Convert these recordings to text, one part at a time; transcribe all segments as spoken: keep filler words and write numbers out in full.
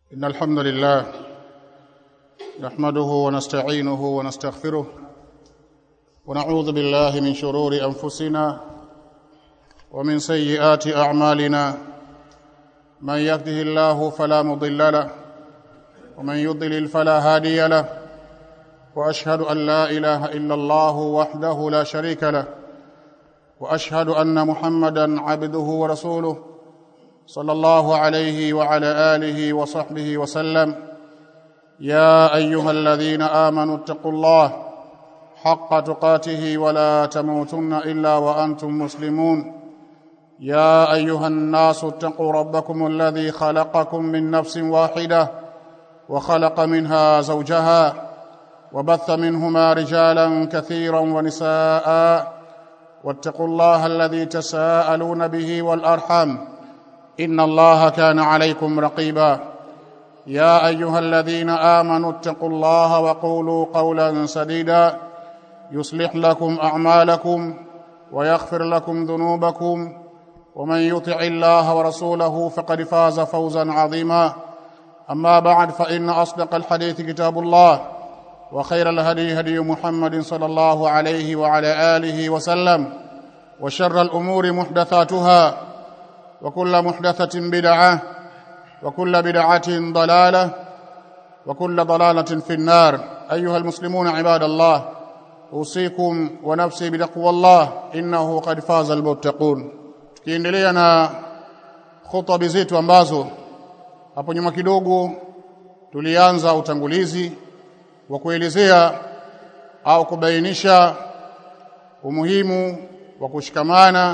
إن الحمد لله نحمده ونستعينه ونستغفره ونعوذ بالله من شرور أنفسنا ومن سيئات أعمالنا من يهده الله فلا مضل له ومن يضلل فلا هادي له وأشهد أن لا إله إلا الله وحده لا شريك له وأشهد أن محمدًا عبده ورسوله صلى الله عليه وعلى آله وصحبه وسلم يا أيها الذين آمنوا اتقوا الله حق تقاته ولا تموتن إلا وأنتم مسلمون يا أيها الناس اتقوا ربكم الذي خلقكم من نفس واحدة وخلق منها زوجها وبث منهما رجالا كثيرا ونساء واتقوا الله الذي تساءلون به والأرحام إن الله كان عليكم رقيبا يا أيها الذين آمنوا اتقوا الله وقولوا قولا سديدا يصلح لكم أعمالكم ويغفر لكم ذنوبكم ومن يطع الله ورسوله فقد فاز فوزا عظيما أما بعد فإن أصدق الحديث كتاب الله وخير الهدي هدي محمد صلى الله عليه وعلى آله وسلم وشر الأمور محدثاتها وكل محدثة بدعة وكل بدعة ضلالة وكل ضلالة في النار أيها المسلمون عباد الله أوصيكم ونفسي بتقوى الله إنه قد فاز المتقون tukiendelea na khutba zetu ambazo hapo nyuma kidogo tulianza utangulizi wa kuelezea au kubainisha umuhimu wa kushikamana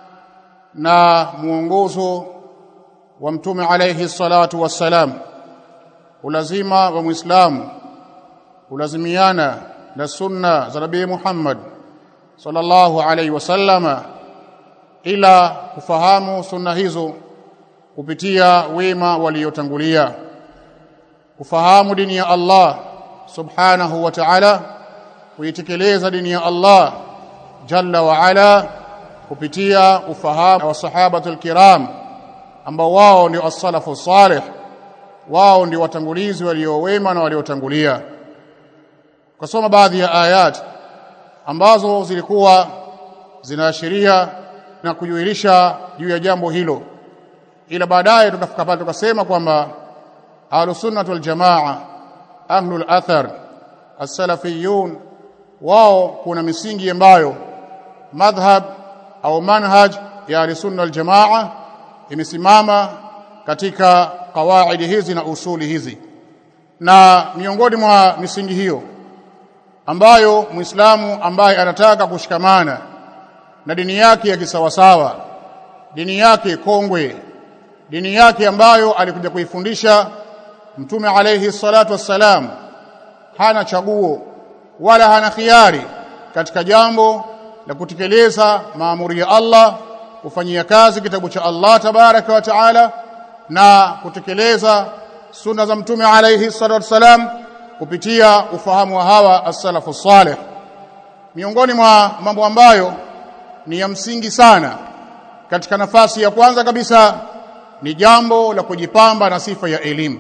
na muongozo wa mtume alayhi salatu wassalam. Ulazima wa muislamu ulazimiana na sunna za nabii Muhammad sallallahu alayhi wasallama ila kufahamu sunna hizo kupitia wema waliotangulia, kufahamu dini ya Allah subhanahu wa ta'ala, kuitekeleza dini ya Allah jalla wa ala kupitia ufahamu wa sahabatul kiram ambao wao ndio as-salafu salih, wao ndio watangulizi waliowema na waliotangulia. Kusoma baadhi ya ayat ambazo zilikuwa zinaashiria na kujulisha juu ya jambo hilo, ila baadaye tukafika pale tukasema kwamba ahlus sunnah wal jamaa, ahlul athar, as-salafiyun, wao kuna misingi ambayo madhhab au manhaj ya al-sunna al-jamaa imesimama katika kawaidi hizi na usuli hizi. Na miongoni mwa misingi hiyo ambayo muislamu ambaye anataka kushikamana na dini yake ya kisawasawa, dini yake kongwe, dini yake ambayo alikuja kuifundisha mtume alayhi salatu wassalam, hana chaguo wala hana khiari katika jambo la kutekeleza maamuri ya Allah, kufanyia kazi kitabu cha Allah tabaraka wa taala na kutekeleza sunna za mtume alayhi salatu wasalam kupitia ufahamu wa hawa as-salafu salih. Miongoni mwa mambo ambayo ni ya msingi sana, katika nafasi ya kwanza kabisa ni jambo la kujipamba na sifa ya elimu,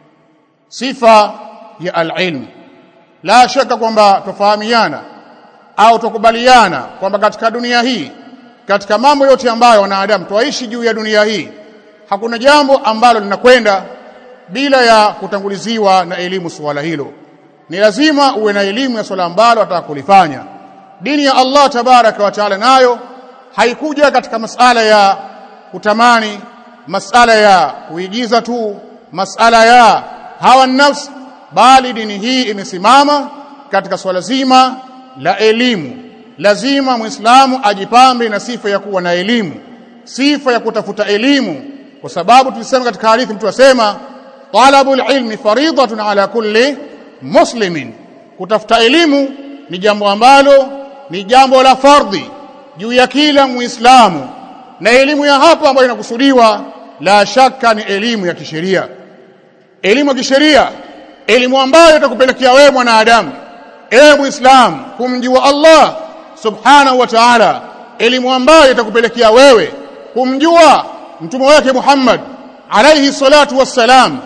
sifa ya al-ilm. La shaka kwamba tofahamiana au tukubaliana kwamba katika dunia hii, katika mambo yote ambayo wanadamu tuishi juu ya dunia hii, hakuna jambo ambalo linakwenda bila ya kutanguliziwa na elimu. Swala hilo ni lazima uwe na elimu ya swala ambalo atakulifanya. Dini ya Allah tabaraka wa taala nayo haikuja katika masala ya kutamani, masala ya kuigiza tu, masala ya hawa nafsi, bali dini hii imesimama katika swala zima la elimu. Lazima muislamu ajipambe na sifa ya kuwa na elimu, sifa ya kutafuta elimu, kwa sababu tulisema katika hadithi, mtu asema talabul ilmi faridatun ala kulli muslimin, kutafuta elimu ni jambo ambalo ni jambo la fardhi juu ya kila muislamu. Na elimu ya hapa ambayo inakusudiwa la shaka ni elimu ya kisheria. Elimu ya kisheria, elimu ambayo itakupelekea wewe mwanadamu, ewe muislamu, kumjua Allah subhanahu wa ta'ala, elimu ambayo itakupelekea wewe kumjua mtume wake Muhammad alayhi salatu wassalam,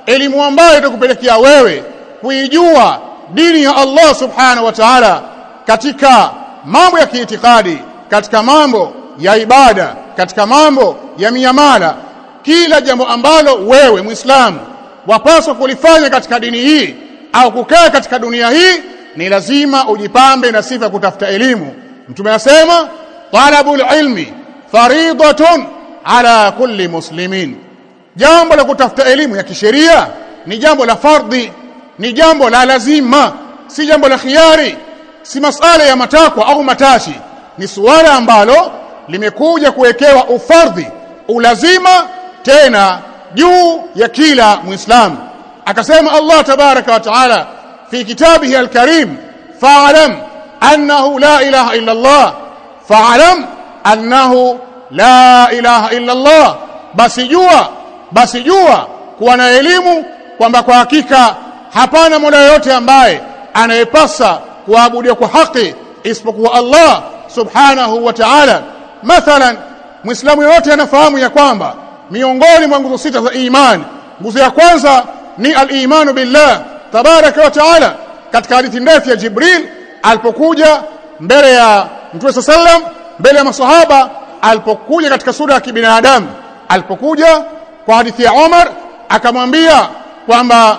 elimu ambayo itakupelekea wewe kuijua dini ya Allah subhanahu wa ta'ala katika mambo ya kiitikadi, katika mambo ya ibada, katika mambo ya miamala. Kila jambo ambalo wewe Muislamu wapaswa kulifanya katika dini hii au kukaa katika dunia hii, ni lazima ujipambe na sifa kutafuta elimu. Mtume anasema talabul ilmi fariidatun ala kulli muslimin. Jambo la kutafuta elimu ya kisheria ni jambo la fardhi, ni jambo la lazima, si jambo la khiari, si masala ya matakwa au matashi. Ni suala ambalo limekuja kuwekewa ufardhi, ulazima, tena juu ya kila Muislamu. Akasema Allah tabaraka wa taala fi kitabihi al-karim, fa'alam annahu la ilaha illa Allah, fa'alam annahu la ilaha illa Allah. Basi jua, basi jua kuwa na elimu kwamba kwa hakika hapana mola yote ambaye anayepasa kuabudiwa kwa haki isipokuwa Allah subhanahu wa ta'ala. Mathalan, Muislamu yote anafahamu ya kwamba miongoni mwa nguzo sita za imani, nguzo ya kwanza ni al-imanu billah tabaraka wa ta'ala. Katika hadithi ndefu ya Jibril alipokuja mbele ya Mtume sallam, mbele ya masahaba, alipokuja katika sura ya kibinadamu, alipokuja kwa hadithi ya Umar akamwambia kwamba,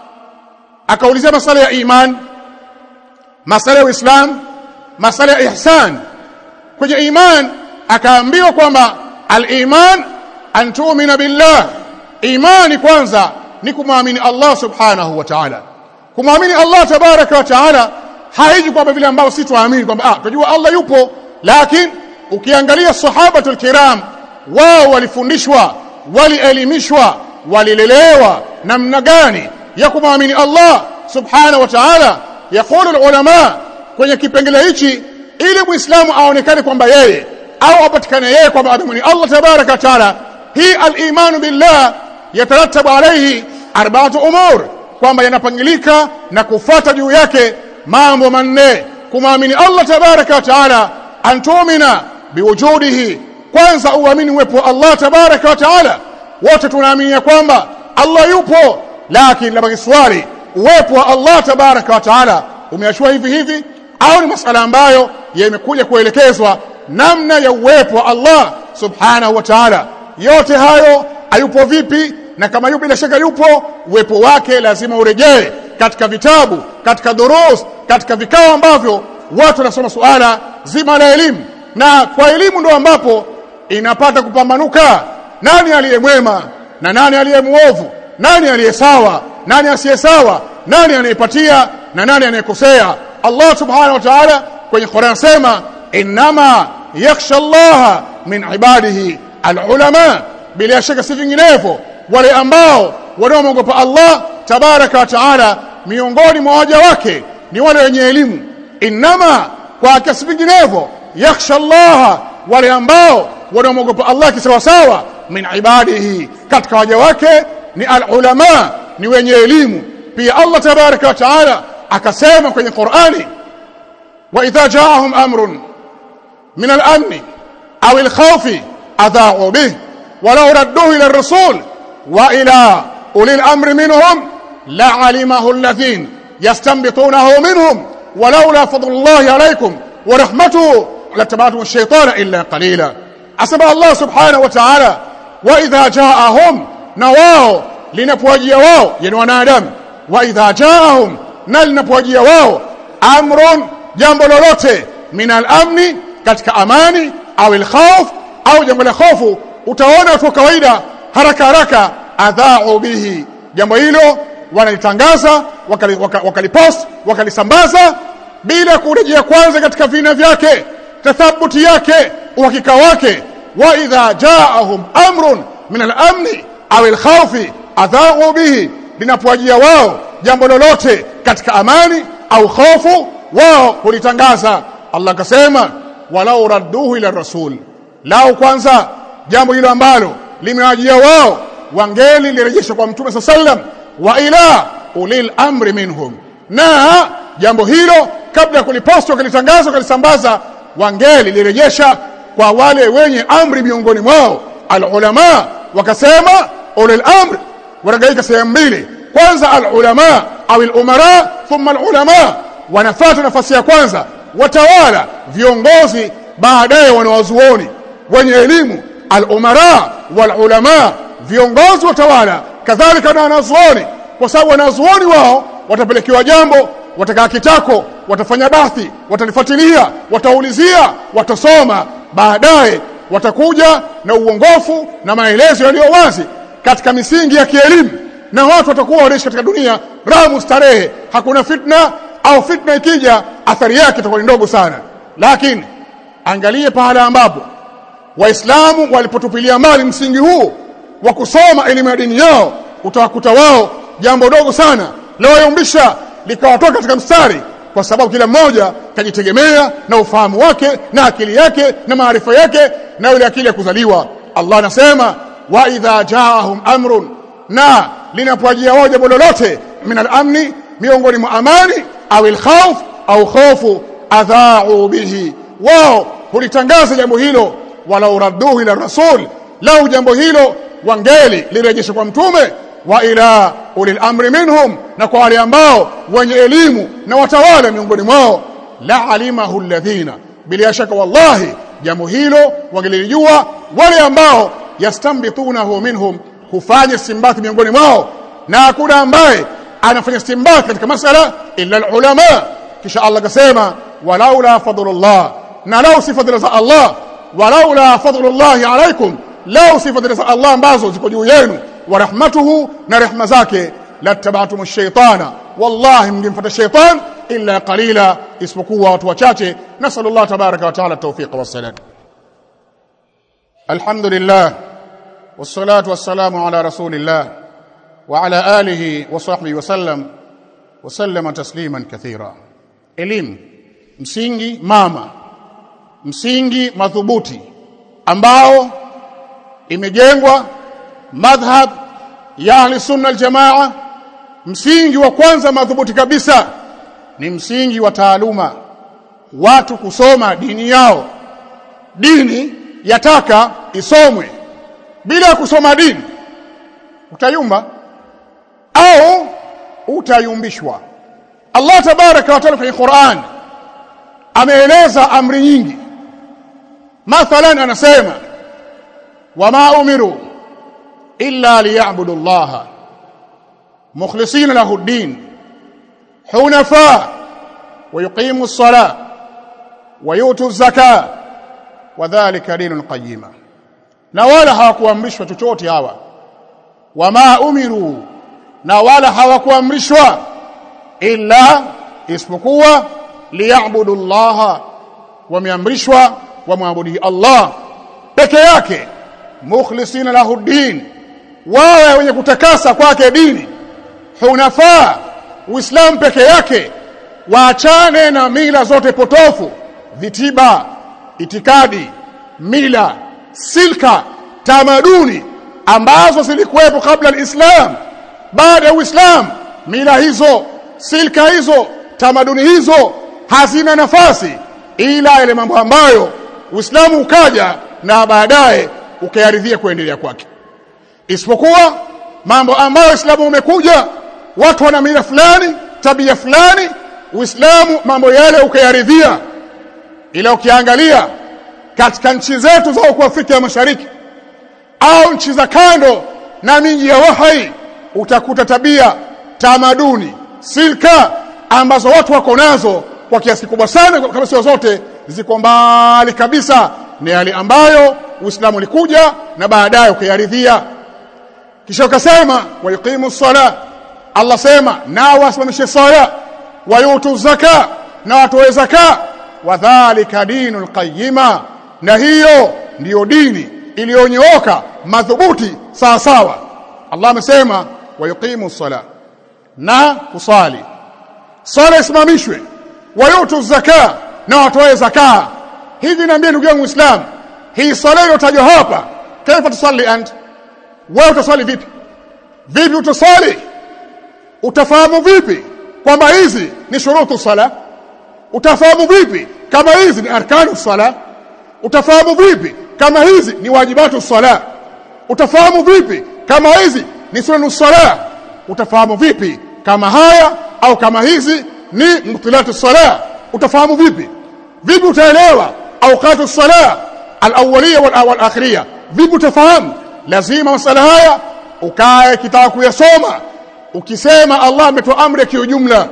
akaulizia masala ya iman, masala ya Uislamu, masala ya ihsan. Kwenye iman akaambiwa kwamba al-iman an tu'mina billah, imani kwanza ni kumwamini Allah subhanahu wa ta'ala. Kumwamini Allah tabaraka wa ta'ala haiji kwamba vile ambao si tuamini kwamba ah tunajua Allah yupo, lakini ukiangalia sahabatul kiram, wao walifundishwa, walielimishwa, walilelewa namna gani ya kumwamini Allah subhanahu wa ta'ala. Yaqulu ulama kwenye kipengele hichi, ili Muislamu aonekane kwamba yeye au apatikane yeye kwamba adamuni Allah tabaraka wa ta'ala, hii al-imanu billah yatarattabu alayhi arba'atu umur, kwamba yanapangilika na kufuata juu yake mambo manne. Kumwamini Allah tabaraka wa ta'ala, antumina biwujudihi, kwanza uamini uwepo Allah tabaraka wa ta'ala. Wote tunaamini kwamba Allah yupo, lakini labda swali, uwepo wa Allah tabaraka wa ta'ala umeashwa hivi hivi au ni masala ambayo yamekuja kuelekezwa namna ya uwepo wa Allah subhanahu wa ta'ala? Yote hayo hayupo vipi? Na kama yupo, bila shaka yupo, uwepo wake lazima urejee katika vitabu, katika durus, katika vikao ambavyo watu wanasoma suala zima la elimu. Na kwa elimu ndo ambapo inapata kupambanuka nani aliye mwema na nani aliye muovu, nani aliye sawa, nani asiye sawa, nani anayepatia na nani anayekosea. Allah subhanahu wa ta'ala kwenye Qur'an sema inma yakhsha Allah min ibadihi al-ulama, bila shaka si vinginevyo wale ambao wanaomwogopa Allah tabaraka wa ta'ala miongoni mwa waja wake ni wale wenye elimu. Inma, kwa kasi vinginevyo, yakhsha Allah, wale ambao wanaomwogopa Allah kisawa sawa, min ibadihi, katika waja wake ni al-ulama, ni wenye elimu. Pia Allah tabaraka wa ta'ala akasema kwenye Qur'ani, wa idha ja'ahum amrun min al-amn aw al-khawf adha'u bih walau radduhu ila ar-rasul wa ila uli al-amri minhum la'alimahu alladhin yastanbitunahu minhum walaula fadlullahi alaykum wa rahmatuhu lataba'tum ash-shaytana illa qalila. Asema Allah subhanahu wa ta'ala, wa idha ja'ahum, na wao linapowajia wao, yani wanadamu, wa idha ja'ahum, na linapowajia wao, amrun, jambo lolote, min al-amni, katika amani, au al-khawf, au jambo la hofu, utaona watu kawaida haraka haraka adha'u bihi, jambo hilo wanalitangaza, wakalipost, wakali wakalisambaza bila kurejea kwanza katika vina vyake, tathabuti yake, uhakika wake. Wa idha ja'ahum amrun min al-amni aw al-khawfi adha'u bihi, linapowajia wao jambo lolote katika amani au hofu, wao kulitangaza. Allah akasema walau radduhu ila rasul, lao kwanza jambo hilo ambalo limewajia wao wangeli lirejeshwa kwa Mtume sallam, wa ila ulil amri minhum, na jambo hilo kabla kulipostwa kulitangazwa kulisambaza wangeli lirejesha kwa wale wenye amri miongoni mwao al-ulama. Wakasema ulil amri wanagaika sehemu mbili. Kwanza al-ulama au al-umara, thumma al-ulama, wanafuata nafasi ya kwanza watawala, viongozi, baadaye wanawazuoni wenye elimu. Al-umara wal-ulama, viongozi, watawala, kadhalika na wanazuoni, kwa sababu wanazuoni wao watapelekewa jambo, watakaa kitako, watafanya bahthi, watalifuatilia, wataulizia, watasoma, baadaye watakuja na uongofu na maelezo yaliyo wazi katika misingi ya kielimu, na watu watakuwa wanaishi katika dunia ramu starehe, hakuna fitna, au fitna ikija athari yake itakuwa ndogo sana. Lakini angalie pahala ambapo Waislamu walipotupilia mbali msingi huu wa kusoma elimu ya dini yao, utawakuta wao jambo dogo sana leo yumbisha likawatoka katika mstari, kwa sababu kila mmoja kajitegemea na ufahamu wake na akili yake na maarifa yake na ile akili ya kuzaliwa. Allah anasema wa idha jaahum amrun, na linapojia wao jambo lolote, min al-amni, miongoni mwa amani, au al-khawf, au khofu, adha'u bihi, wao hulitangaza jambo hilo, wala uradduhu ila rasul, lau jambo hilo wangeli lirejeshe kwa mtume, wa ila ulil amri minhum, na kwa wale ambao wenye elimu na watawala miongoni mwao, la alimahu alladhina, bila shaka wallahi jambo hilo wangelijua wale ambao yastambitunahu minhum, hufanya istinbati miongoni mwao, na hakuna ambaye anafanya istinbati katika masala illa alulama. Kisha Allah kasema walaula fadlullah, na lau si fadhila za Allah, walaula fadlullahi alaikum, lau si fadhila za Allah ambazo ziko juu yenu, wa rahmatuhu, na rehma zake, lattaba'tum ash-shaytana, wallahi mngemfuata shaytan illa qalila, isipokuwa watu wachache. Nasallallahu tabaraka wa taala tawfiq wa salam. Alhamdulillah wassalatu wassalamu ala rasulillah wa ala alihi wa sahbihi wa sallam wa sallama tasliman kathira. Elimu msingi mama, msingi madhubuti ambao imejengwa madhhab ya ahli sunna aljamaa. Msingi wa kwanza madhubuti kabisa ni msingi wa taaluma, watu kusoma dini yao. Dini yataka isomwe, bila kusoma dini utayumba au utayumbishwa. Allah tabaraka wa taala kwenye Qur'an ameeleza amri nyingi. Mathalan anasema wama umiru illa liya'budu Allah mukhlisina lahu ad-din hunafa wa yuqimu as-salah wa yutu az-zakah wa dhalika dinul qayyima. Na wala hawakuamrishwa chochote hawa, wama umiru, na wala hawakuamrishwa illa, isipokuwa liya'budu Allah, wameamrishwa wamwabudu Allah peke yake, mukhlisina lahu ad-din, wawe wenye kutakasa kwake dini, hunafa, Uislamu peke yake, waachane na mila zote potofu, vitiba, itikadi, mila, silka, tamaduni ambazo zilikuwepo kabla al-Islam. Baada ya Uislamu, mila hizo, silka hizo, tamaduni hizo hazina nafasi, ila ile mambo ambayo Uislamu ukaja na baadaye ukayaridhia kuendelea kwake. Isipokuwa mambo ambayo Uislamu umekuja, watu wana mila fulani, tabia fulani, Uislamu mambo yale ukayaridhia. Ila ukiangalia katika nchi zetu za huko Afrika ya Mashariki au nchi za kando na miji ya wahai, utakuta tabia, tamaduni, silka ambazo watu wako nazo kwa kiasi kikubwa sana, kama sio zote, ziko mbali kabisa ni yale ambayo Uislamu ulikuja na baadaye ukayaridhia. Kisha ukasema wa yuqimu as-salah, Allah sema na wasimamishe sala, wa yutu zaka, na watoe zaka, wa dhalika dinul qayyima, na hiyo ndiyo dini iliyonyooka madhubuti sawa sawa. Allah amesema wa yuqimu as-salah, na kusali, sala isimamishwe, wa yutu zaka, na watoe zaka. Hivi niambie ndugu yangu Muislamu, hii sala iliyotajwa hapa, kaifa tusalli ant? Wewe utasali vipi? Vipi utasali? Utafahamu vipi kwamba hizi ni shurutu sala? Utafahamu vipi kama hizi ni arkanu sala? Utafahamu vipi kama hizi ni wajibatu sala? Utafahamu vipi kama hizi ni sunanus salah, utafahamu vipi kama haya au kama hizi ni mubtilatus salah? Utafahamu vipi? Vipi utaelewa awqatus salah al-awwaliyya wal akhiriyya? Vipi utafahamu? Lazima masala haya ukae kitaka kuyasoma. Ukisema Allah ametoa amri kwa ujumla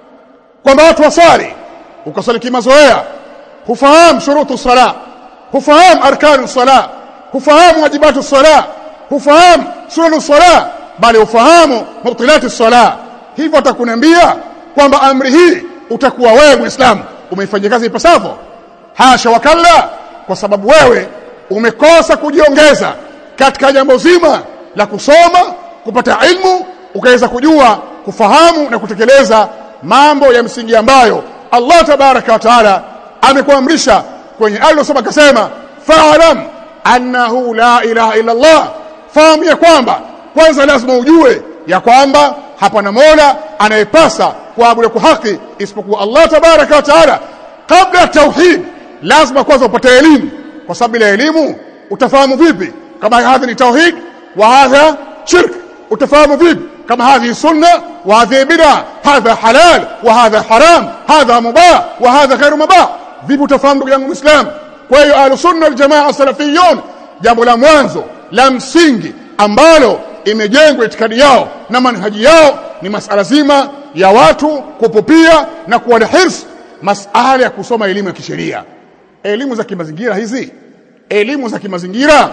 kwamba watu wasali, ukasali kimazoea, hufahamu shurutu salah, hufahamu arkanu salah, hufahamu wajibatu salah, hufahamu sunanu salah, bali ufahamu mubtilatu salah. Hivyo atakunambia kwamba amri hii utakuwa wewe Muislamu umeifanyia kazi ipasavyo? Hasha wakalla, kwa sababu wewe umekosa kujiongeza katika jambo zima la kusoma, kupata ilmu, ukaweza kujua, kufahamu na kutekeleza mambo ya msingi ambayo Allah tabaraka wa taala amekuamrisha kwenye aliyosoma. Akasema fa'alam annahu la ilaha illa Allah, fahamu ya kwamba kwanza lazima ujue ya kwamba hapana mola anayepasa kuabudiwa kwa haki isipokuwa Allah tabaraka wa taala. Kabla tauhid lazima kwanza upate elimu, kwa sababu bila elimu utafahamu vipi kama hadhi ni tauhid wa hadha shirk? Utafahamu vipi kama hadhi sunna wa hadhi bid'a, hadha halal wa hadha haram, hadha mubah wa hadha ghairu mubah? Vipi utafahamu ndugu yangu Muislamu? Kwa hiyo ahlus sunna wal jamaa salafiyun, jambo la mwanzo la msingi ambalo imejengwa itikadi yao na manhaji yao ni masala zima ya watu kupupia na kuwa na hirs masala ya kusoma elimu ya kisheria. Elimu za kimazingira hizi, elimu za kimazingira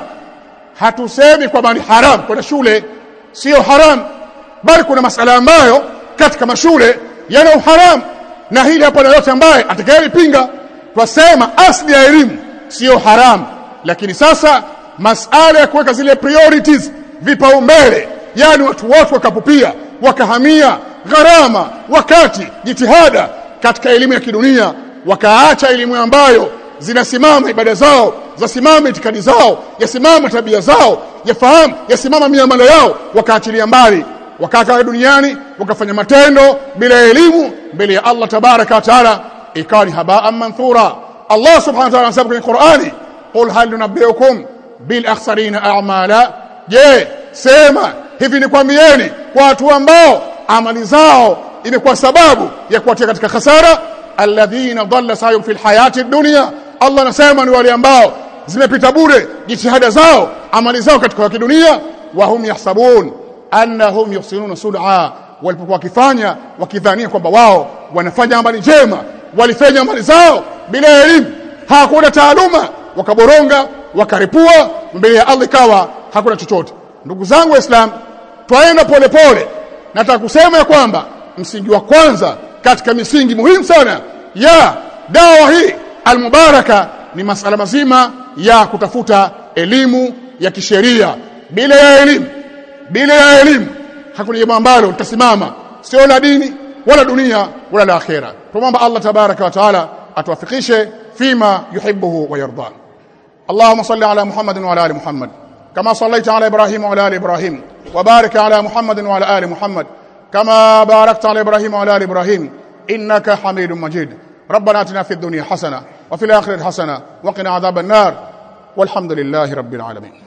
hatusemi kwamba ni haram kwenda shule, sio haram, bali kuna masala ambayo katika mashule yana uharam, na hili hapa na yote ambaye atakayepinga twasema asli ya elimu sio haram. Lakini sasa masala ya kuweka zile priorities, vipaumbele, yani watu wote wakapupia wakahamia gharama, wakati, jitihada katika elimu ya kidunia, wakaacha elimu ambayo zinasimama ibada zao, zasimama itikadi zao, yasimama tabia zao, yafahamu, yasimama miamala yao, wakaachilia mbali, wakakaa duniani wakafanya matendo bila elimu mbele ya Allah tabaraka wa taala, ikani haba'an manthura. Allah subhanahu wa ta'ala anasema kwenye Qur'ani, qul hal nunabbiukum bil akhsarina a'mala, je, sema hivi nikwambieni kwa watu ambao amali zao imekuwa sababu ya kuwatia katika khasara? Alladhina dhalla sa'yuhum fil hayati dunya, Allah anasema ni wale ambao zimepita bure jitihada zao, amali zao katika dunia, wa hum yahsabun annahum yuhsinuna sun'a, walipokuwa wakifanya wakidhania kwamba wao wanafanya amali njema, walifanya amali zao bila elimu, hakuna taaluma, wakaboronga, wakaripua mbele ya Allah, kawa hakuna chochote. Ndugu zangu Waislamu, twaenda pole pole. Nataka kusema ya kwamba msingi wa kwanza katika misingi muhimu sana ya dawa hii almubaraka ni masala mazima ya kutafuta elimu ya kisheria. Bila ya elimu, bila ya elimu hakuna jambo ambalo litasimama, sio la dini wala dunia wala la akhera. Tuomba Allah tabaraka wa taala atuwafikishe fima yuhibbuhu wa yarda. Allahumma salli ala Muhammadin wa ala ali Muhammad kama sallaita ala Ibrahim wa ala ali Ibrahim, wa barik ala Muhammadin wa ala ali Muhammad kama barakta ala Ibrahim wa ala ali Ibrahim innaka Hamidum Majid. ربنا آتنا في الدنيا حسنة وفي الآخرة حسنة وقنا عذاب النار والحمد لله رب العالمين.